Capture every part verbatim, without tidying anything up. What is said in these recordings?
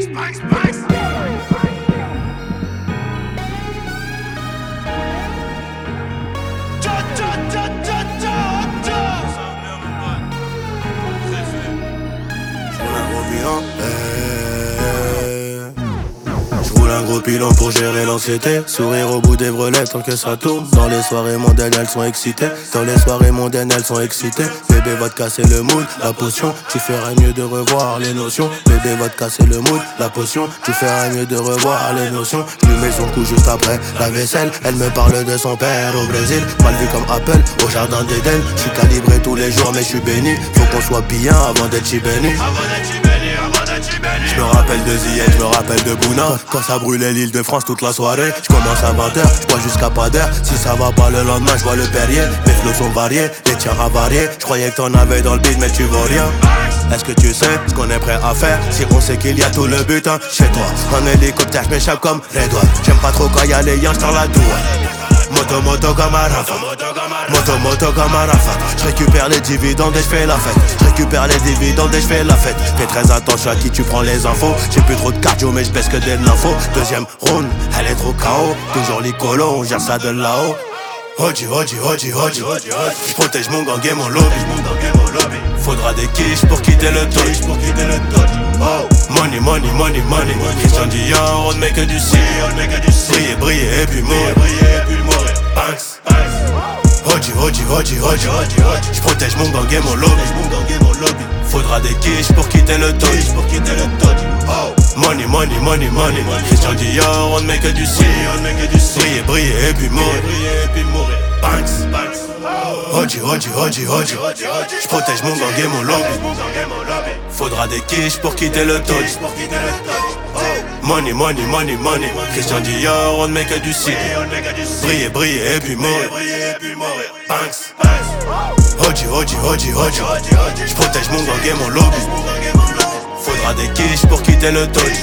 Banks, Banks. Ja, ja, ja, ja, ja, ja. J'roule un gros bilan, eh. J'roule un gros pilon pour gérer l'anxiété. Sourire au bout des brelets tant que ça tourne. Dans les soirées mondaines elles sont excitées. Dans les soirées mondaines elles sont excitées. Bébé va te casser le mood, la potion. Tu ferais mieux de revoir les notions. Bébé va te casser le mood, la potion. Tu ferais mieux de revoir les notions. Je lui mets son coup juste après la vaisselle. Elle me parle de son père au Brésil. Mal vu comme Apple au jardin d'Éden. Je suis calibré tous les jours mais je suis béni. Faut qu'on soit bien avant d'être chibéni. Je me rappelle de Ziyech, je me rappelle de Bouna. Quand ça brûlait l'île de France toute la soirée. Je commence à vingt heures, je bois jusqu'à pas d'heure. Si ça va pas le lendemain, je vois le Perrier. Mes flots sont variés, les tiens avariés. Je croyais que t'en avais dans le beat mais tu vois rien. Est-ce que tu sais ce qu'on est prêt à faire si on sait qu'il y a tout le butin chez toi? En hélicoptère je m'échappe comme Redouane. J'ains pas trop quand y'a les yens dans la douane. Moto moto comme un Rafa. Moto moto comme un Rafa. J'récupère les dividendes et j'fais la fête. J'récupère les dividendes et j'fais la fête. Fais très attention à qui tu prends les infos. J'ai plus trop de cardio mais j'baisse que des l'info. Deuxième round, elle est trop K O. Toujours l'icolo, on gère ça de là-haut. Hodji, hodji, hodji, hodji. J'protège mon gang et mon lobby. Faudra des quiches pour quitter le dodge. Oh. Money, money, money, money. Christian Dior, on ne met que du si. Briller, briller et puis mourir. Banks. Hodji, hodji, hodji, hodji. J'protège mon gang et mon lobby. Faudra des quiches pour quitter le dodge. Oh. Money, money, money, money. Christian Dior, on ne met que du si. Briller, briller et puis mourir. Banks. Hodji, hodji, hodji, hodji. J'protège mon gang et mon lobby. Faudra des quiches pour quitter le dodge. Money, money, money, money. Christian Dior, on ne met que du si. Briller, briller et puis mourir. Banks. Hodji, hodji, hodji, hodji. J'protège mon gang et mon lobby. Faudra des quiches pour quitter le dodge.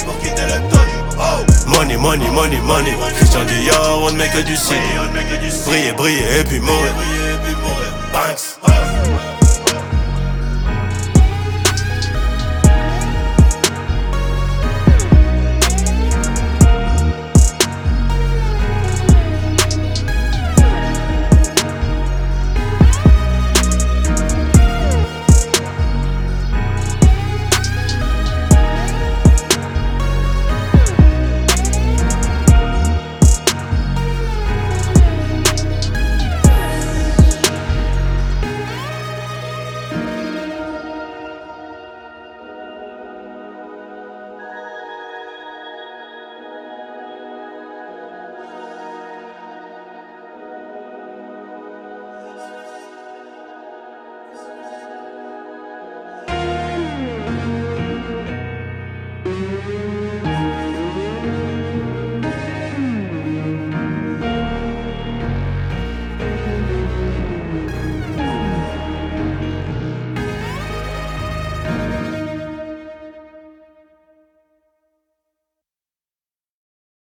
Money, money, money, money. Christian Dior, on ne met que du si. Briller, briller et puis mourir. Banks.